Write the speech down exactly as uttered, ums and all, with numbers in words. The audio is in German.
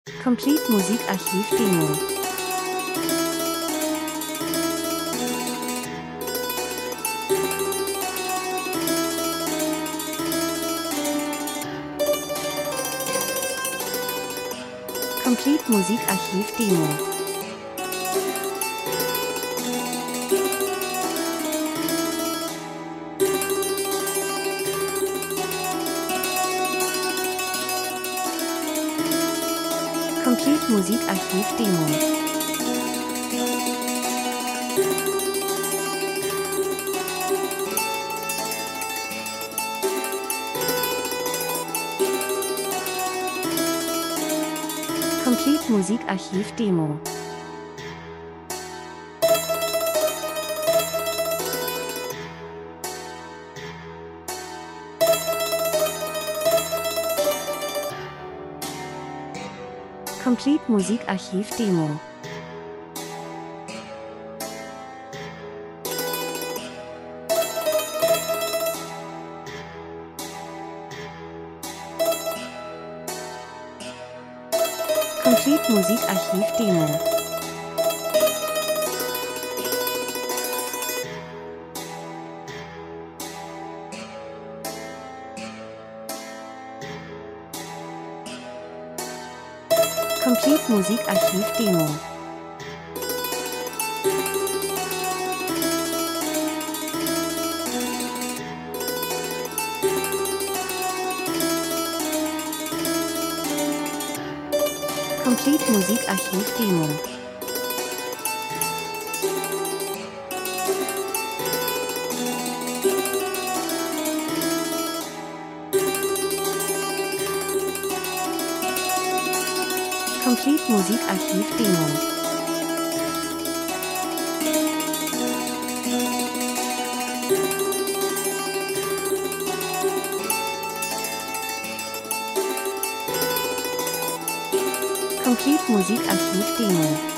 Complete Musikarchiv Demo. Complete Musikarchiv Demo. Complete Musikarchiv Demo. Complete Musikarchiv Demo. Complete Musikarchiv Demo. Complete Musikarchiv Demo. Complete Musikarchiv Demo. Complete Musikarchiv Demo. Complete Musikarchiv Demo. Complete Musikarchiv Demo.